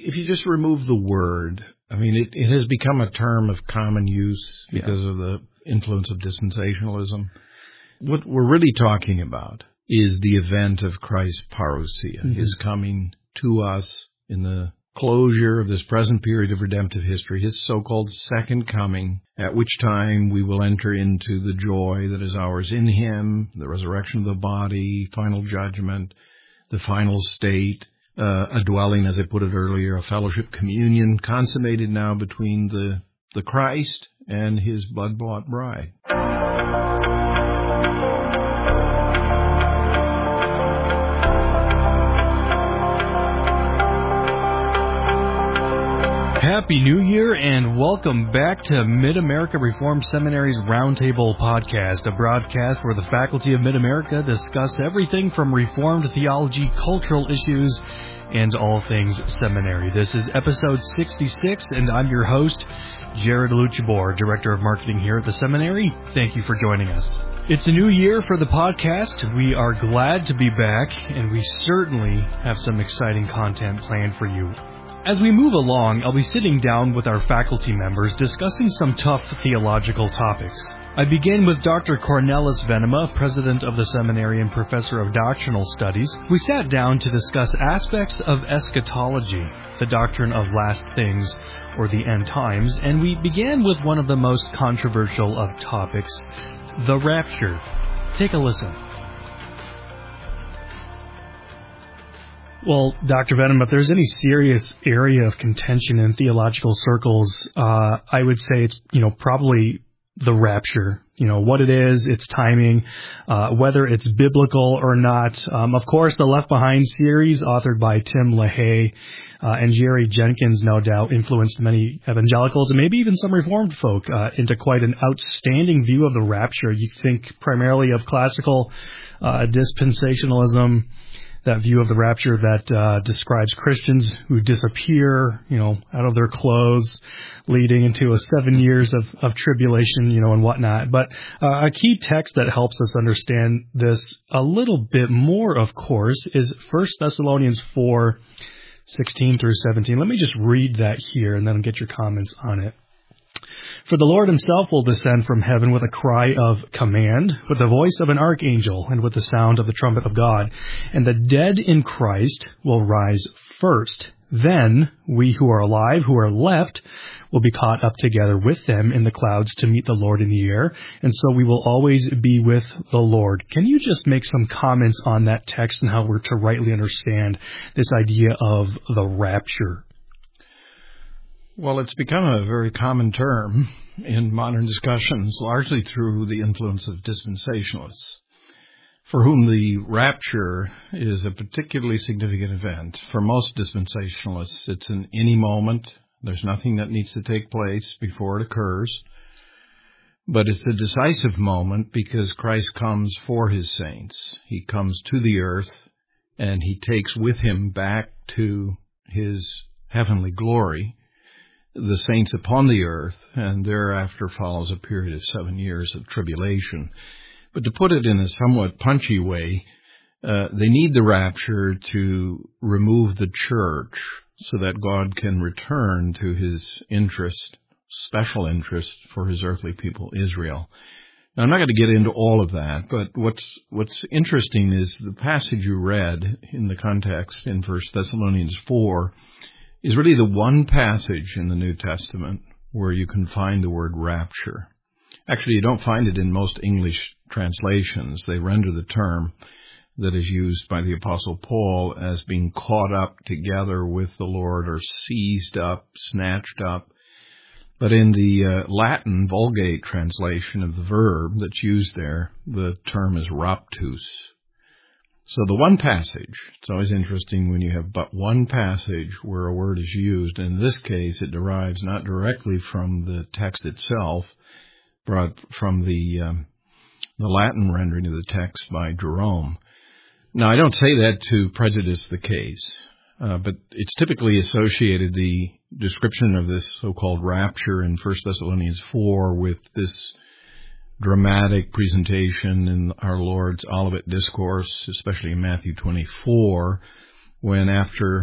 if you just remove the word, I mean, it has become a term of common use because of the influence of dispensationalism. What we're really talking about is the event of Christ's parousia, his coming to us in the closure of this present period of redemptive history, his so-called second coming, at which time we will enter into the joy that is ours in him, the resurrection of the body, final judgment, the final state, a dwelling, as I put it earlier, a fellowship communion consummated now between the Christ and his blood-bought bride. Happy New Year and welcome back to Mid-America Reformed Seminary's Roundtable Podcast, a broadcast where the faculty of Mid-America discuss everything from Reformed theology, cultural issues, and all things seminary. This is episode 66, and I'm your host, Jared Luchabor, Director of Marketing here at the seminary. Thank you for joining us. It's a new year for the podcast. We are glad to be back, and we certainly have some exciting content planned for you. As we move along, I'll be sitting down with our faculty members discussing some tough theological topics. I begin with Dr. Cornelis Venema, President of the Seminary and Professor of Doctrinal Studies. We sat down to discuss aspects of eschatology, the doctrine of last things, or the end times, and we began with one of the most controversial of topics, the rapture. Take a listen. Well, Dr. Venema, if there's any serious area of contention in theological circles, I would say it's, probably the rapture. What it is, its timing, whether it's biblical or not. Of course, the Left Behind series, authored by Tim LaHaye and Jerry Jenkins, no doubt, influenced many evangelicals and maybe even some Reformed folk into quite an outstanding view of the rapture. You think primarily of classical dispensationalism, that view of the rapture that describes Christians who disappear, out of their clothes, leading into a 7 years of tribulation, and whatnot. But a key text that helps us understand this a little bit more, of course, is 1 Thessalonians 4:16 through 17. Let me just read that here and then get your comments on it. For the Lord himself will descend from heaven with a cry of command, with the voice of an archangel, and with the sound of the trumpet of God. And the dead in Christ will rise first. Then we who are alive, who are left, will be caught up together with them in the clouds to meet the Lord in the air. And so we will always be with the Lord. Can you just make some comments on that text and how we're to rightly understand this idea of the rapture? Well, it's become a very common term in modern discussions, largely through the influence of dispensationalists, for whom the rapture is a particularly significant event. For most dispensationalists, it's in any moment. There's nothing that needs to take place before it occurs. But it's a decisive moment because Christ comes for his saints. He comes to the earth, and he takes with him back to his heavenly glory the saints upon the earth, and thereafter follows a period of 7 years of tribulation. But to put it in a somewhat punchy way, they need the rapture to remove the church so that God can return to his special interest for his earthly people, Israel. Now, I'm not going to get into all of that, but what's interesting is the passage you read in the context in 1 Thessalonians 4 is really the one passage in the New Testament where you can find the word rapture. Actually, you don't find it in most English translations. They render the term that is used by the Apostle Paul as being caught up together with the Lord or seized up, snatched up. But in the Latin Vulgate translation of the verb that's used there, the term is raptus. So the one passage, it's always interesting when you have but one passage where a word is used. In this case, it derives not directly from the text itself, but from the Latin rendering of the text by Jerome. Now, I don't say that to prejudice the case, but it's typically associated, the description of this so-called rapture in 1 Thessalonians 4 with this dramatic presentation in our Lord's Olivet Discourse, especially in Matthew 24, when after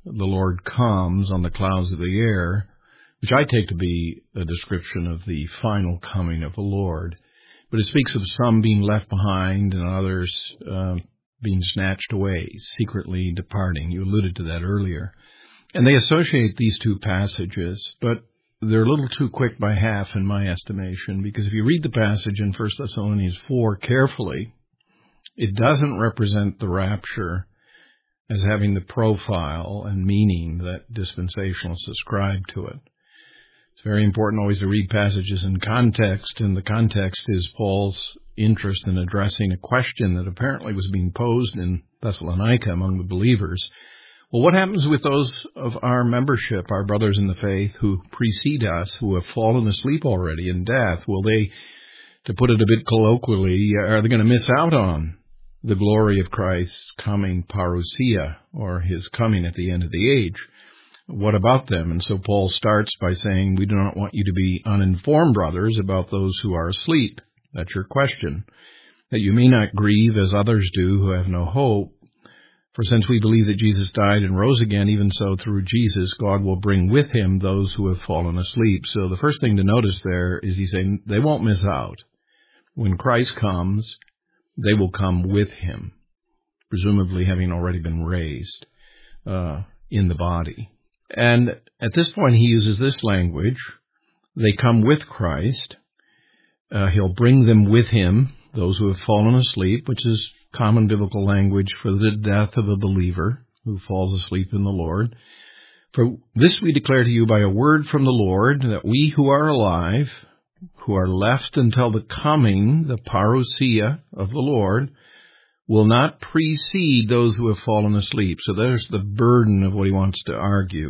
the Lord comes on the clouds of the air, which I take to be a description of the final coming of the Lord. But it speaks of some being left behind and others being snatched away, secretly departing. You alluded to that earlier. And they associate these two passages, but they're a little too quick by half in my estimation, because if you read the passage in 1 Thessalonians 4 carefully, it doesn't represent the rapture as having the profile and meaning that dispensationalists ascribe to it. It's very important always to read passages in context, and the context is Paul's interest in addressing a question that apparently was being posed in Thessalonica among the believers. Well, what happens with those of our membership, our brothers in the faith, who precede us, who have fallen asleep already in death? Will they, to put it a bit colloquially, are they going to miss out on the glory of Christ's coming parousia, or his coming at the end of the age? What about them? And so Paul starts by saying, we do not want you to be uninformed, brothers, about those who are asleep. That's your question. That you may not grieve as others do who have no hope. For since we believe that Jesus died and rose again, even so through Jesus, God will bring with him those who have fallen asleep. So the first thing to notice there is he's saying they won't miss out. When Christ comes, they will come with him, presumably having already been raised in the body. And at this point, he uses this language. They come with Christ. He'll bring them with him, those who have fallen asleep, which is common biblical language for the death of a believer who falls asleep in the Lord. For this we declare to you by a word from the Lord, that we who are alive, who are left until the coming, the parousia of the Lord, will not precede those who have fallen asleep. So there's the burden of what he wants to argue.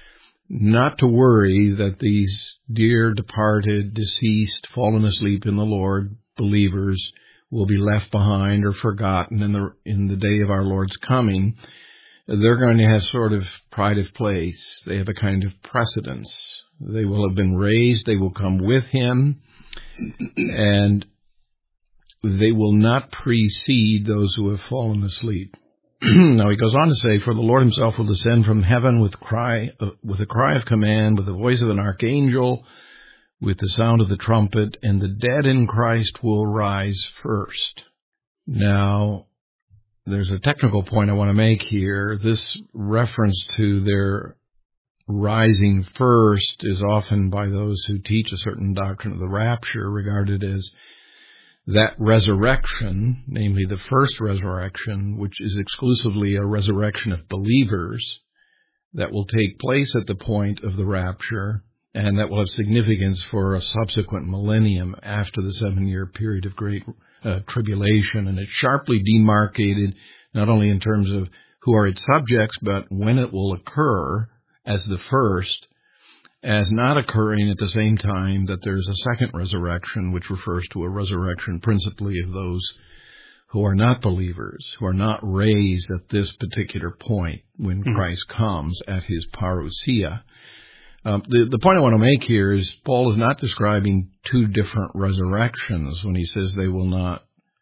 Not to worry that these dear departed, deceased, fallen asleep in the Lord believers will be left behind or forgotten in the day of our Lord's coming. They're going to have sort of pride of place. They have a kind of precedence. They will have been raised. They will come with him. And they will not precede those who have fallen asleep. Now he goes on to say, for the Lord himself will descend from heaven with a cry of command, with the voice of an archangel, with the sound of the trumpet, and the dead in Christ will rise first. Now, there's a technical point I want to make here. This reference to their rising first is often by those who teach a certain doctrine of the rapture regarded as that resurrection, namely the first resurrection, which is exclusively a resurrection of believers that will take place at the point of the rapture, and that will have significance for a subsequent millennium after the 7-year period of great tribulation. And it's sharply demarcated, not only in terms of who are its subjects, but when it will occur as the first, as not occurring at the same time that there's a second resurrection, which refers to a resurrection principally of those who are not believers, who are not raised at this particular point when Christ comes at his parousia. The point I want to make here is Paul is not describing two different resurrections when he says they will not,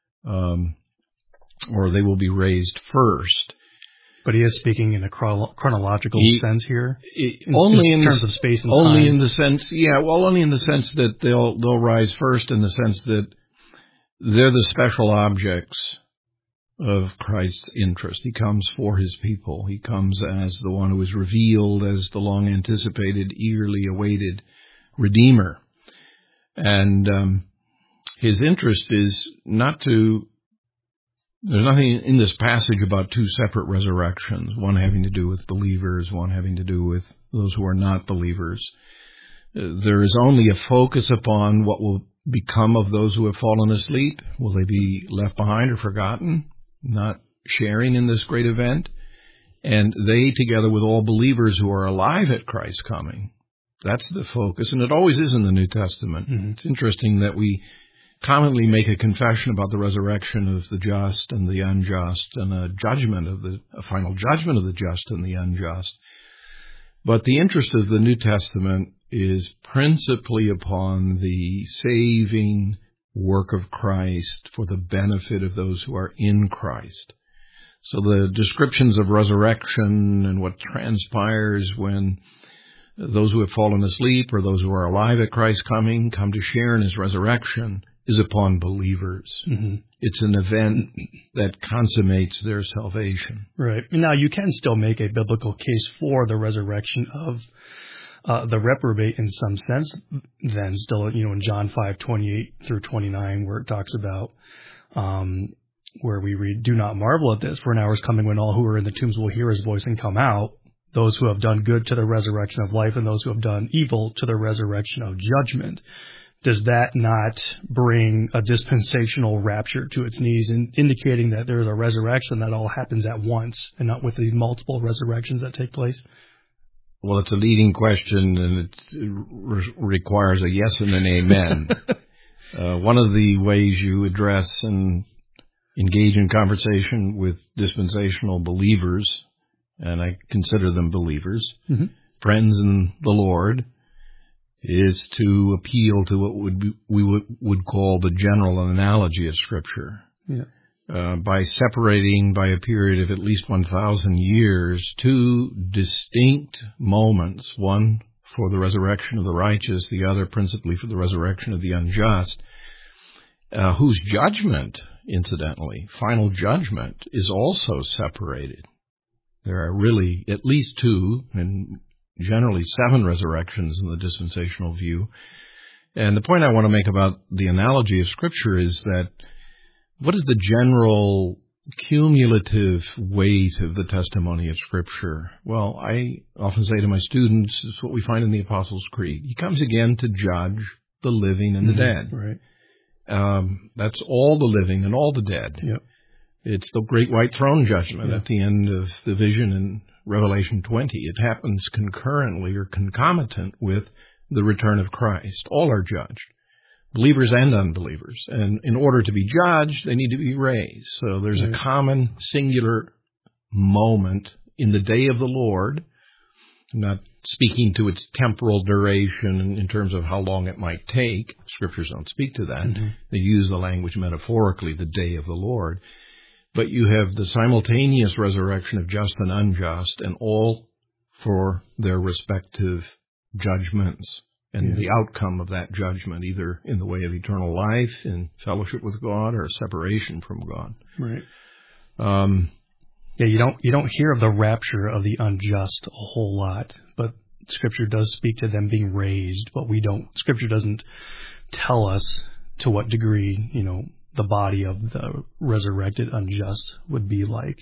or they will be raised first. But he is speaking in a chronological sense here, only in terms of space and time. Only in the sense, only in the sense that they'll rise first, in the sense that they're the special objects of Christ's interest. He comes for his people. He comes as the one who is revealed as the long-anticipated, eagerly awaited Redeemer. And his interest is not to... There's nothing in this passage about two separate resurrections, one having to do with believers, one having to do with those who are not believers. There is only a focus upon what will become of those who have fallen asleep. Will they be left behind or forgotten, not sharing in this great event? And they, together with all believers who are alive at Christ's coming, that's the focus, and it always is in the New Testament. Mm-hmm. It's interesting that we commonly make a confession about the resurrection of the just and the unjust, and a final judgment of the just and the unjust. But the interest of the New Testament is principally upon the saving work of Christ for the benefit of those who are in Christ. So the descriptions of resurrection and what transpires when those who have fallen asleep or those who are alive at Christ's coming come to share in his resurrection is upon believers. Mm-hmm. It's an event that consummates their salvation. Right. Now, you can still make a biblical case for the resurrection of the reprobate in some sense, then still, in John 5:28 through 29, where it talks about, where we read, "Do not marvel at this, for an hour is coming when all who are in the tombs will hear his voice and come out, those who have done good to the resurrection of life, and those who have done evil to the resurrection of judgment." Does that not bring a dispensational rapture to its knees, indicating that there is a resurrection that all happens at once and not with the multiple resurrections that take place? Well, it's a leading question, and it requires a yes and an amen. One of the ways you address and engage in conversation with dispensational believers, and I consider them believers, mm-hmm. friends in the Lord, is to appeal to what we would call the general analogy of Scripture. Yeah. By separating by a period of at least 1,000 years two distinct moments, one for the resurrection of the righteous, the other principally for the resurrection of the unjust, whose judgment, incidentally, final judgment, is also separated. There are really at least two, and generally 7 resurrections in the dispensational view. And the point I want to make about the analogy of Scripture is that what is the general cumulative weight of the testimony of Scripture? Well, I often say to my students, it's what we find in the Apostles' Creed. He comes again to judge the living and the dead. Right. That's all the living and all the dead. Yep. It's the great white throne judgment at the end of the vision in Revelation 20. It happens concurrently or concomitant with the return of Christ. All are judged, believers and unbelievers. And in order to be judged, they need to be raised. So there's a common singular moment in the day of the Lord. I'm not speaking to its temporal duration in terms of how long it might take. Scriptures don't speak to that. Mm-hmm. They use the language metaphorically, the day of the Lord. But you have the simultaneous resurrection of just and unjust, and all for their respective judgments and the outcome of that judgment, either in the way of eternal life, in fellowship with God, or separation from God. Right. You don't hear of the rapture of the unjust a whole lot, but Scripture does speak to them being raised, but Scripture doesn't tell us to what degree, the body of the resurrected unjust would be like.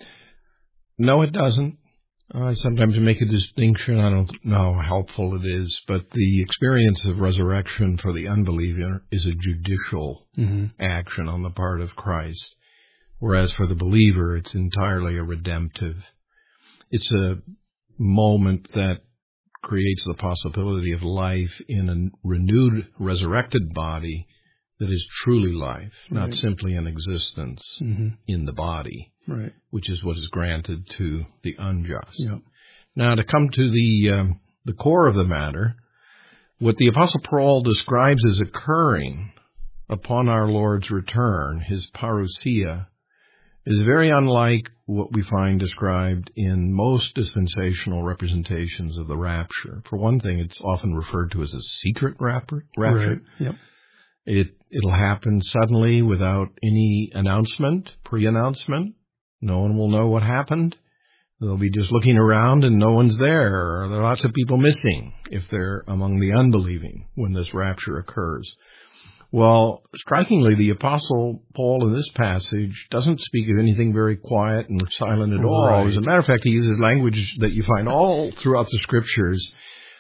No, it doesn't. I sometimes make a distinction. I don't know how helpful it is, but the experience of resurrection for the unbeliever is a judicial action on the part of Christ, whereas for the believer, it's entirely a redemptive. It's a moment that creates the possibility of life in a renewed, resurrected body that is truly life, not simply an existence in the body, which is what is granted to the unjust. Yep. Now, to come to the core of the matter, what the Apostle Paul describes as occurring upon our Lord's return, his parousia, is very unlike what we find described in most dispensational representations of the rapture. For one thing, it's often referred to as a secret rapture. Right. Yep. It'll happen suddenly without any announcement, pre-announcement. No one will know what happened. They'll be just looking around and no one's there. Or there are lots of people missing if they're among the unbelieving when this rapture occurs. Well, strikingly, the Apostle Paul in this passage doesn't speak of anything very quiet and silent at all. Right. As a matter of fact, he uses language that you find all throughout the Scriptures,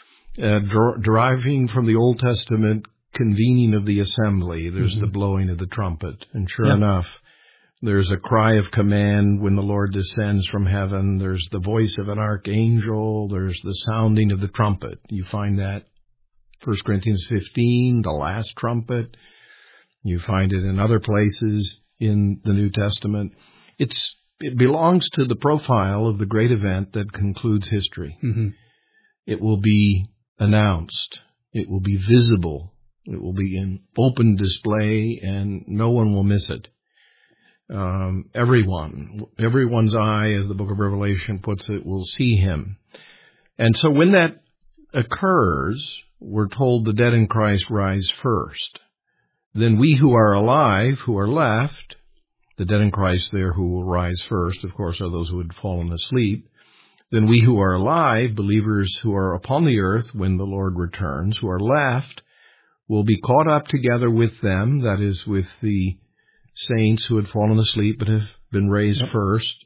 deriving from the Old Testament convening of the assembly. There's the blowing of the trumpet. And sure enough, there's a cry of command when the Lord descends from heaven. There's the voice of an archangel. There's the sounding of the trumpet. You find that 1 Corinthians 15, the last trumpet. You find it in other places in the New Testament. It belongs to the profile of the great event that concludes history. It will be announced. It will be visible. It will be in open display, and no one will miss it. Everyone's eye, as the book of Revelation puts it, will see him. And so when that occurs, we're told the dead in Christ rise first. Then we who are alive, who are left, the dead in Christ there who will rise first, of course, are those who had fallen asleep. Then we who are alive, believers who are upon the earth when the Lord returns, who are left, will be caught up together with them, that is, with the saints who had fallen asleep but have been raised first,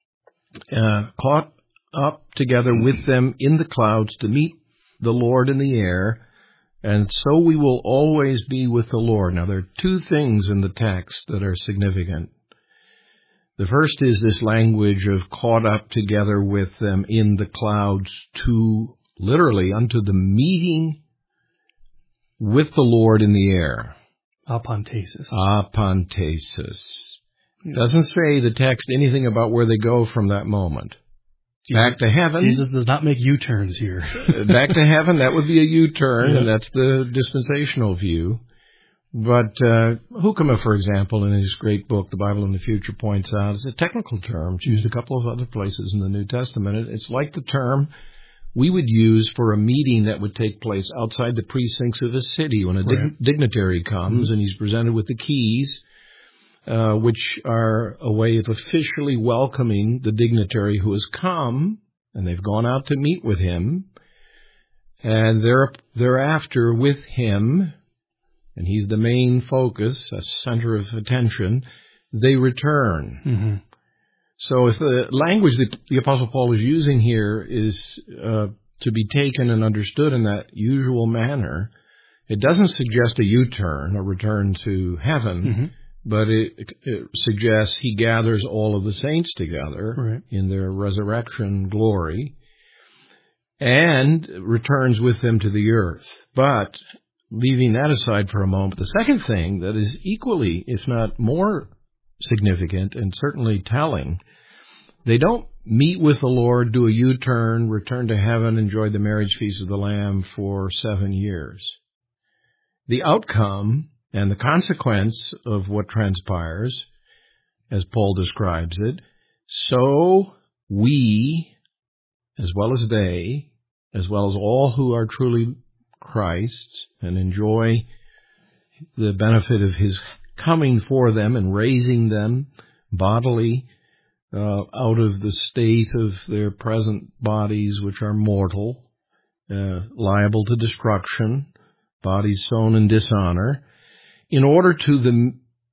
caught up together with them in the clouds to meet the Lord in the air, and so we will always be with the Lord. Now, there are two things in the text that are significant. The first is this language of caught up together with them in the clouds to, literally, unto the meeting with the Lord in the air. Apantesis. Apantesis. Doesn't say the text anything about where they go from that moment. Back to heaven. Jesus does not make U-turns here. Back to heaven, that would be a U-turn, and that's the dispensational view. But Hukema, for example, in his great book, The Bible in the Future, points out, it's a technical term, it's used a couple of other places in the New Testament. It's like the term we would use for a meeting that would take place outside the precincts of a city when a dignitary comes and he's presented with the keys, which are a way of officially welcoming the dignitary who has come, and they've gone out to meet with him, and thereafter with him, and he's the main focus, a center of attention, they return. Mm-hmm. So if the language that the Apostle Paul is using here is to be taken and understood in that usual manner, it doesn't suggest a U-turn, a return to heaven, but it suggests he gathers all of the saints together in their resurrection glory and returns with them to the earth. But leaving that aside for a moment, the second thing that is equally, if not more significant and certainly telling, they don't meet with the Lord, do a U-turn, return to heaven, enjoy the marriage feast of the Lamb for 7 years. The outcome and the consequence of what transpires, as Paul describes it, so we, as well as they, as well as all who are truly Christ's and enjoy the benefit of his coming for them and raising them bodily out of the state of their present bodies, which are mortal, liable to destruction, bodies sown in dishonor, in order to the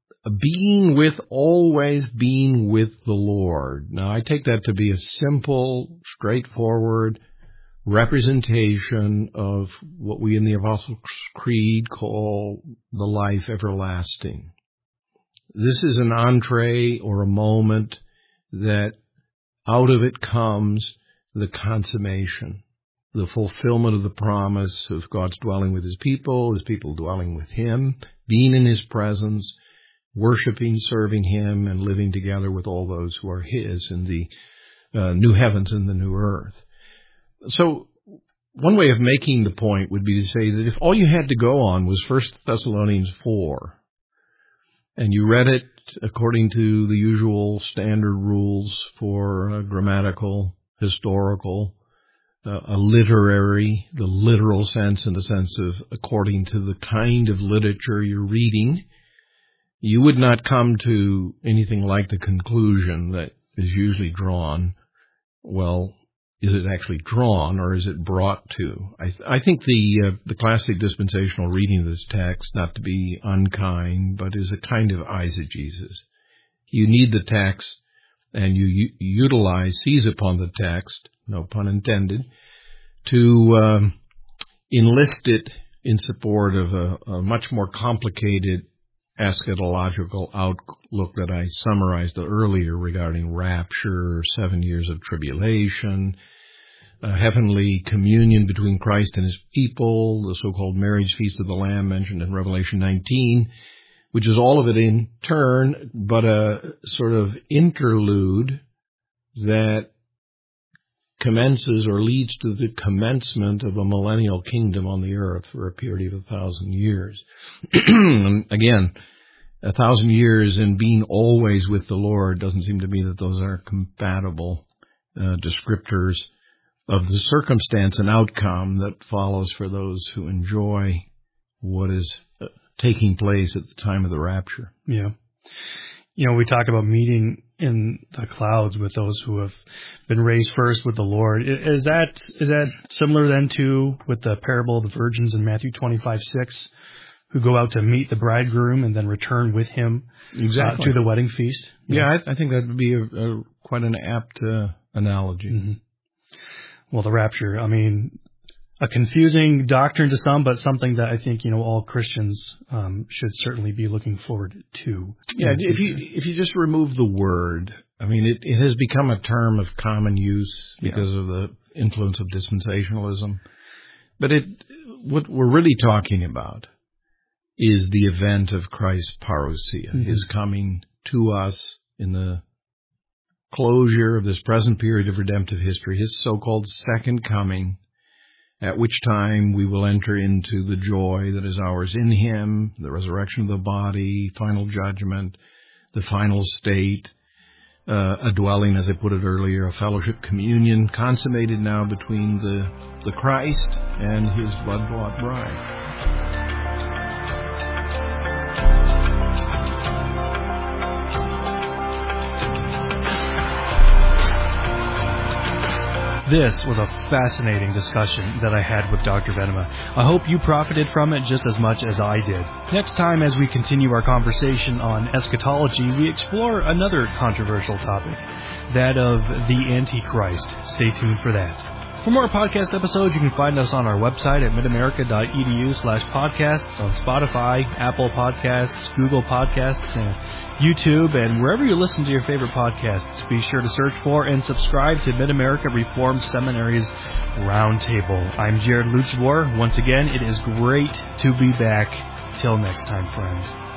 always being with the Lord. Now, I take that to be a simple, straightforward representation of what we in the Apostles' Creed call the life everlasting. This is an entree or a moment that out of it comes the consummation, the fulfillment of the promise of God's dwelling with his people dwelling with him, being in his presence, worshiping, serving him, and living together with all those who are his in the new heavens and the new earth. So one way of making the point would be to say that if all you had to go on was 1 Thessalonians 4, and you read it according to the usual standard rules for grammatical, historical, a literary, the literal sense in the sense of according to the kind of literature you're reading, you would not come to anything like the conclusion that is usually drawn. Well, is it actually drawn or is it brought to? I think the classic dispensational reading of this text, not to be unkind, but is a kind of eisegesis. You need the text and you seize upon the text, no pun intended, to enlist it in support of a much more complicated eschatological outlook that I summarized earlier regarding rapture, 7 years of tribulation, heavenly communion between Christ and his people, the so-called marriage feast of the Lamb mentioned in Revelation 19, which is all of it in turn, but a sort of interlude that commences or leads to the commencement of a millennial kingdom on the earth for a period of 1,000 years. Again, 1,000 years and being always with the Lord, doesn't seem to me that those are compatible descriptors of the circumstance and outcome that follows for those who enjoy what is taking place at the time of the rapture. Yeah. We talk about meeting in the clouds with those who have been raised first with the Lord. Is that similar then to with the parable of the virgins in Matthew 25:6, who go out to meet the bridegroom and then return with him to the wedding feast? Yeah, I think that would be quite an apt analogy. Mm-hmm. Well, the rapture, a confusing doctrine to some, but something that I think, all Christians should certainly be looking forward to. Yeah, if you just remove the word, it has become a term of common use because of the influence of dispensationalism. But what we're really talking about is the event of Christ's parousia, his coming to us in the closure of this present period of redemptive history, his so-called second coming, at which time we will enter into the joy that is ours in him, the resurrection of the body, final judgment, the final state, a dwelling, as I put it earlier, a fellowship communion consummated now between the Christ and his blood-bought bride. This was a fascinating discussion that I had with Dr. Venema. I hope you profited from it just as much as I did. Next time, as we continue our conversation on eschatology, we explore another controversial topic, that of the Antichrist. Stay tuned for that. For more podcast episodes, you can find us on our website at midamerica.edu/podcasts, on Spotify, Apple Podcasts, Google Podcasts, and YouTube, and wherever you listen to your favorite podcasts. Be sure to search for and subscribe to Mid-America Reformed Seminary's Roundtable. I'm Jared Luchador. Once again, it is great to be back. Till next time, friends.